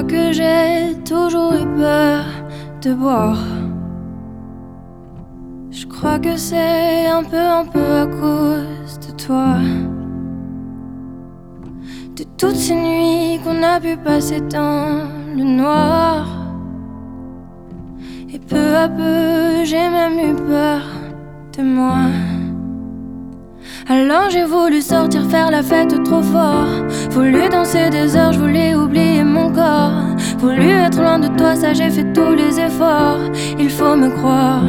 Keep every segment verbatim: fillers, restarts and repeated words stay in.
que j'ai toujours eu peur de boire. Je crois que c'est un peu, un peu à cause de toi. De toutes ces nuits qu'on a pu passer dans le noir. Et peu à peu j'ai même eu peur de moi. Alors j'ai voulu sortir faire la fête trop fort. Voulu danser des heures, je voulais oublier mon corps. Voulu être loin de toi, ça j'ai fait tous les efforts. Il faut me croire.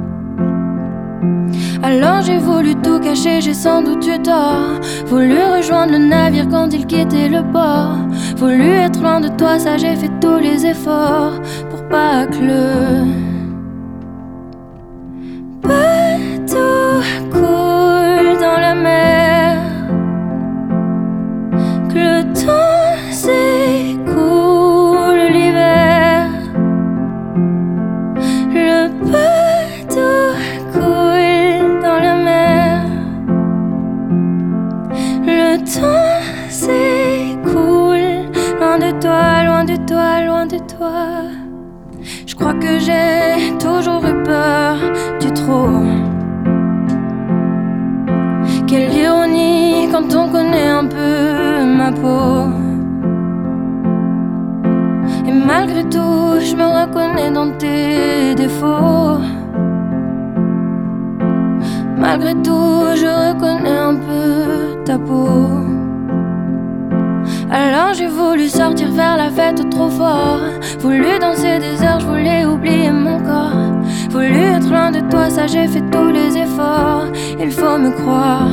Alors j'ai voulu tout cacher, j'ai sans doute eu tort. Voulu rejoindre le navire quand il quittait le port. Voulu être loin de toi, ça j'ai fait tous les efforts. Pour pas que le bateau coule dans la mer, que le temps s'écoule l'hiver. Le bateau coule dans la mer, le temps s'écoule. Loin de toi, loin de toi, loin de toi. Je crois que j'ai toujours eu peur du trop. Quelle ironie quand on connaît un peu ma peau. Et malgré tout, je me reconnais dans tes défauts. Malgré tout, je reconnais un peu ta peau. Alors j'ai voulu sortir faire la fête trop fort. Voulu danser des heures, je voulais oublier mon corps. Voulu être loin de toi, ça j'ai fait tous les efforts. Il faut me croire.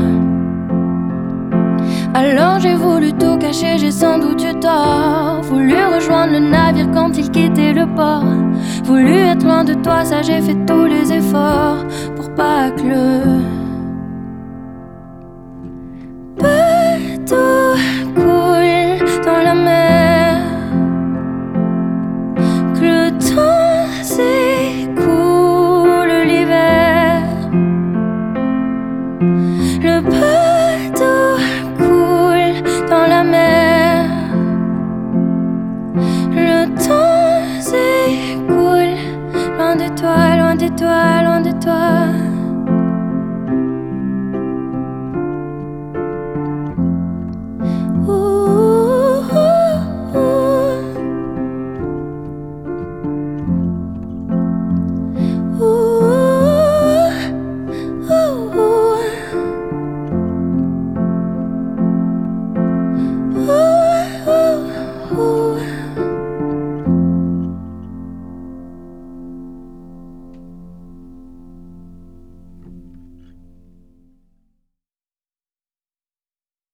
Alors j'ai voulu tout cacher, j'ai sans doute eu tort. Voulu rejoindre le navire quand il quittait le port. Voulu être loin de toi, ça j'ai fait tous les efforts. Pour pas que le bateau coule dans la mer, que le temps s'écoule l'hiver. Le bateau coule dans la mer, le temps s'écoule. Loin de toi, loin de toi, loin de toi.